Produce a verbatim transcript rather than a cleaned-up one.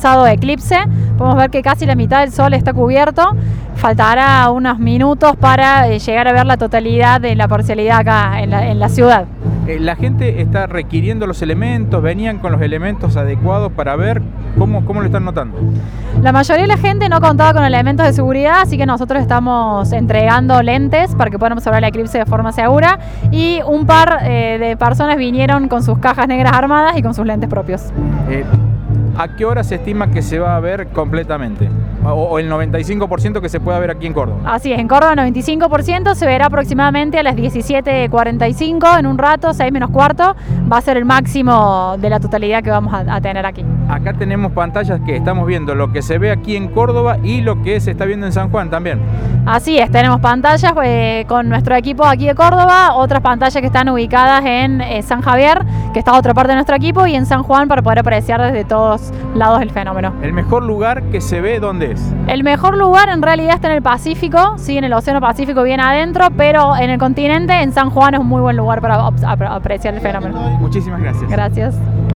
avanzado eclipse. Podemos ver que casi la mitad del sol está cubierto. Faltará unos minutos para eh, llegar a ver la totalidad de la parcialidad acá en la, en la ciudad. Eh, la gente está requiriendo los elementos, venían con los elementos adecuados para ver cómo, cómo lo están notando. La mayoría de la gente no contaba con elementos de seguridad, así que nosotros estamos entregando lentes para que puedan observar el eclipse de forma segura, y un par eh, de personas vinieron con sus cajas negras armadas y con sus lentes propios. Eh, ¿A qué hora se estima que se va a ver completamente? O, o el noventa y cinco por ciento que se pueda ver aquí en Córdoba. Así es, en Córdoba noventa y cinco por ciento, se verá aproximadamente a las diecisiete cuarenta y cinco, en un rato, seis menos cuarto, va a ser el máximo de la totalidad que vamos a, a tener aquí. Acá tenemos pantallas que estamos viendo lo que se ve aquí en Córdoba y lo que se está viendo en San Juan también. Así es, tenemos pantallas eh, con nuestro equipo aquí de Córdoba, otras pantallas que están ubicadas en eh, San Javier, que está otra parte de nuestro equipo, y en San Juan para poder apreciar desde todos lados el fenómeno. ¿El mejor lugar que se ve dónde es? El mejor lugar en realidad está en el Pacífico, sí, en el Océano Pacífico bien adentro, pero en el continente, en San Juan es un muy buen lugar para apreciar el fenómeno. Muchísimas gracias. Gracias.